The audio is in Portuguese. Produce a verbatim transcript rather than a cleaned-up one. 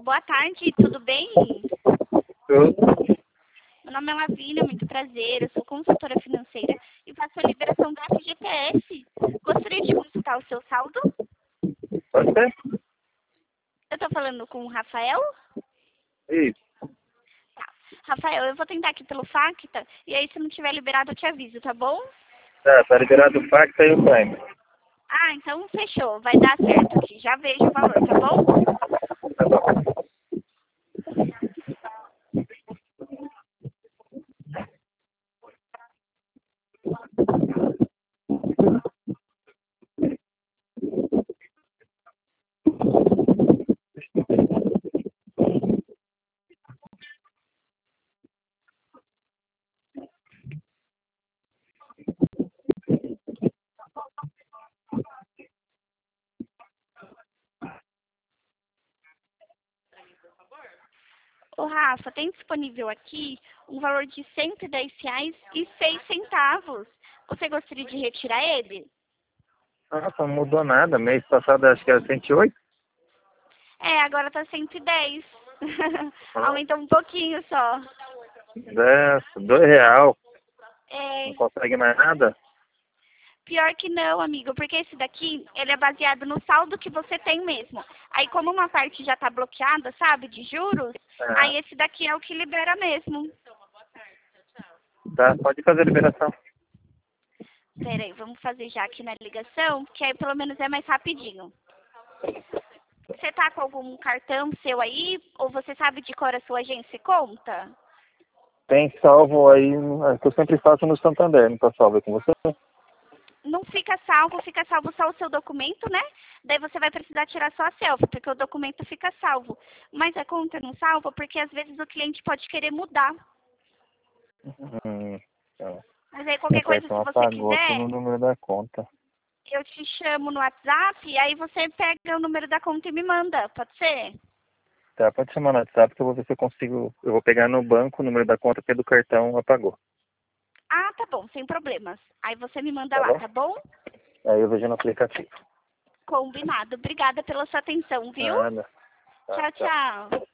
boa tarde, tudo bem? Eu, Meu nome é Lavínia, muito prazer, eu sou consultora financeira e faço a liberação da F G T S. Gostaria de consultar o seu saldo? pode ser? Eu estou falando com o Rafael? Isso. Tá. Rafael, eu vou tentar aqui pelo Facta e aí se não tiver liberado eu te aviso, tá bom? Tá, tá liberado o Facta e o Prime. Ah, então fechou, vai dar certo aqui, já vejo o valor, tá bom? Tá bom. Ô Rafa, tem disponível aqui um valor de cento e dez reais e seis centavos. Você gostaria de retirar ele? Nossa, não mudou nada. Mês passado acho que era cento e oito. É, agora tá cento e dez. Aumentou um pouquinho só. dez, dois real. É, Não consegue mais nada? pior que não, amigo, porque esse daqui, ele é baseado no saldo que você tem mesmo. Aí como uma parte já tá bloqueada, sabe, de juros, É. aí esse daqui é o que libera mesmo. Tá, pode fazer a liberação. Pera aí, vamos fazer já aqui na ligação, que aí pelo menos é mais rapidinho. Você tá com algum cartão seu aí? Ou você sabe de cor a sua agência e conta? Tem salvo aí, é que eu sempre faço no Santander, não tá salvo aí com você? Não fica salvo, fica salvo só o seu documento, né? Daí você vai precisar tirar só a selfie, porque o documento fica salvo. Mas a conta não salva porque às vezes o cliente pode querer mudar. Hum, tá. Mas aí Meu qualquer coisa, se cartão você apagou aqui quiser, no número da conta. eu te chamo no WhatsApp e aí você pega o número da conta e me manda, pode ser? Tá, pode chamar no WhatsApp que eu vou ver se eu consigo. Eu vou pegar no banco o número da conta que é do cartão apagou. Ah, tá bom, sem problemas. Aí você me manda Tá lá, bom? tá bom? Aí eu vejo no aplicativo. Combinado. Obrigada pela sua atenção, viu? Nada. Tá, Tchau, tchau. tchau.